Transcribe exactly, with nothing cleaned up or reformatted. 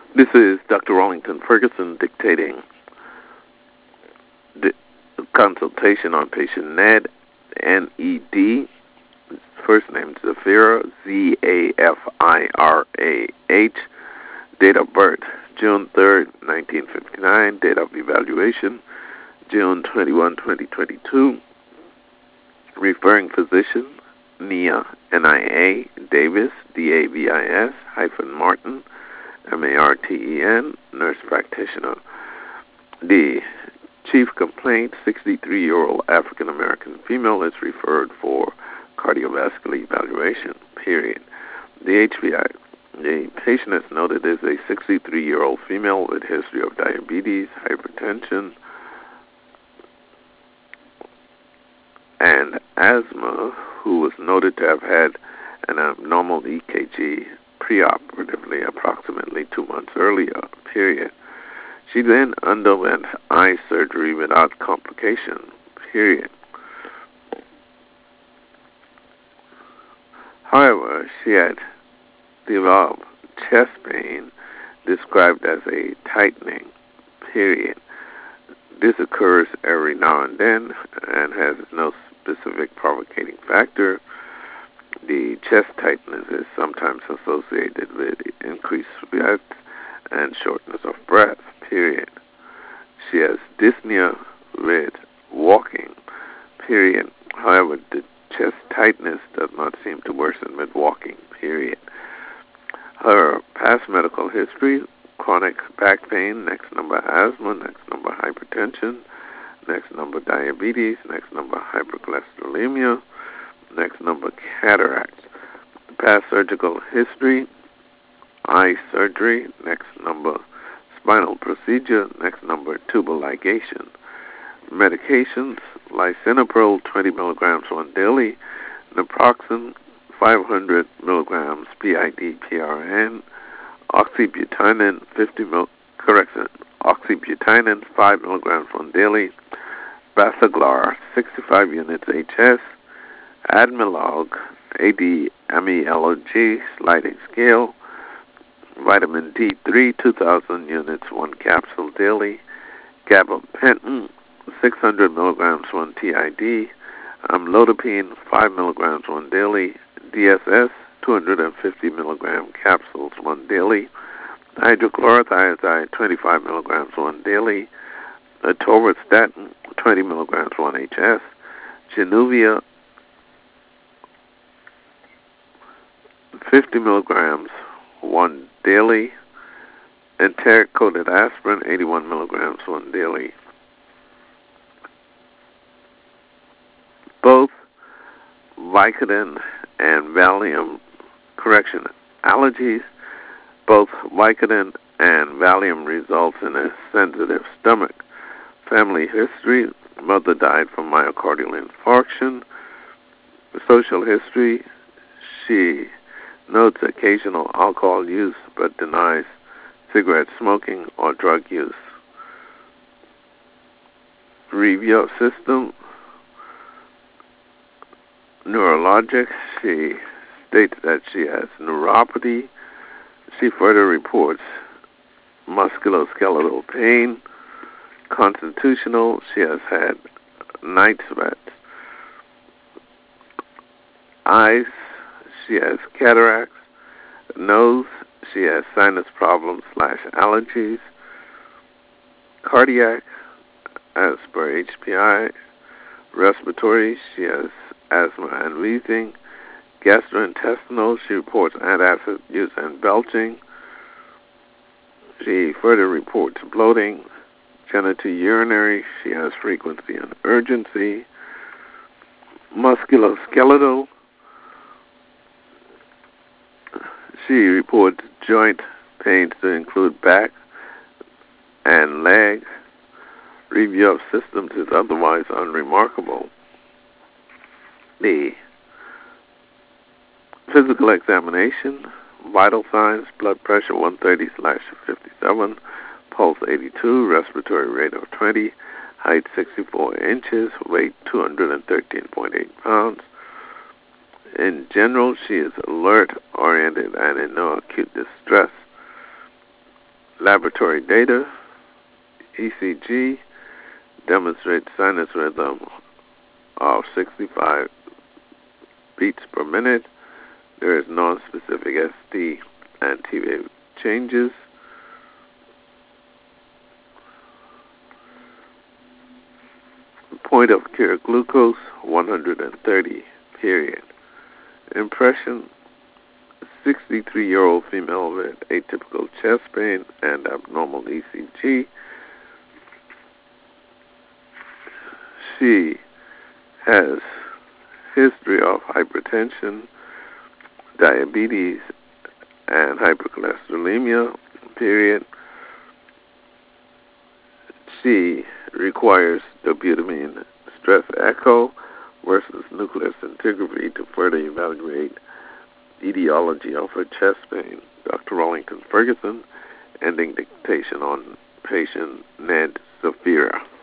This is Doctor Wallington Ferguson dictating the consultation on patient Ned, N E D. First name Zafira, Z A F I R A H. Date of birth, June third, nineteen fifty-nine. Date of evaluation, June twenty-first, twenty twenty-two. Referring physician, Nia, N I A, Davis, D A V I S, hyphen Martin, M A R T E N, nurse practitioner. The chief complaint, sixty-three-year-old African-American female, is referred for cardiovascular evaluation, period. The H B I, the patient is noted as a sixty-three-year-old female with history of diabetes, hypertension, and asthma, who was noted to have had an abnormal E K G preoperatively approximately two months earlier, period. She then underwent eye surgery without complication, period. However, she had developed chest pain described as a tightening, period. This occurs every now and then and has no specific provocating factor. The chest tightness is sometimes associated with increased sweat and shortness of breath, period. She has dyspnea with walking, period. However, the chest tightness does not seem to worsen with walking, period. Her past medical history, chronic back pain, next number asthma, next number hypertension, next number diabetes, next number hypercholesterolemia, next number cataracts. Past surgical history, eye surgery, next number spinal procedure, next number tubal ligation. Medications, lisinopril twenty milligrams one daily, naproxen five hundred milligrams P I D P R N, oxybutynin fifty mil, correction, oxybutynin five milligrams one daily, Basaglar sixty-five units H S, Admelog A D M E L O G sliding scale, vitamin D three two thousand units one capsule daily, gabapentin six hundred milligrams one T I D, amlodipine five milligrams one daily, D S S two hundred fifty milligram capsules one daily, hydrochlorothiazide twenty-five milligrams one daily, atorvastatin twenty milligrams one H S, Januvia fifty milligrams one daily, enteric-coated aspirin eighty-one milligrams one daily. Both Vicodin and Valium, correction, allergies, both Vicodin and Valium results in a sensitive stomach. Family history, mother died from myocardial infarction. Social history, she notes occasional alcohol use but denies cigarette smoking or drug use. Review of system, neurologic, she states that she has neuropathy. She further reports musculoskeletal pain. Constitutional, she has had night sweats. Eyes, she has cataracts. Nose, she has sinus problems slash allergies. Cardiac, as per H P I. Respiratory, she has asthma and wheezing. Gastrointestinal, she reports antacid use and belching. She further reports bloating. Genitourinary, she has frequency and urgency. Musculoskeletal, she reports joint pains to include back and leg. Review of systems is otherwise unremarkable. The physical examination, vital signs, blood pressure one thirty slash fifty-seven, pulse eighty-two, respiratory rate of twenty, height sixty-four inches, weight two hundred thirteen point eight pounds. In general, she is alert, oriented, and in no acute distress. Laboratory data, E C G, demonstrates sinus rhythm of sixty-five beats per minute. There is non-specific S T and T wave changes. Point of care glucose, one hundred thirty, period. Impression, sixty-three-year-old female with atypical chest pain and abnormal E C G. She has history of hypertension, diabetes, and hypercholesterolemia, period. She requires dobutamine stress echo versus nuclear scintigraphy to further evaluate etiology of her chest pain. Doctor Rollington Ferguson, ending dictation on patient Ned Zafira.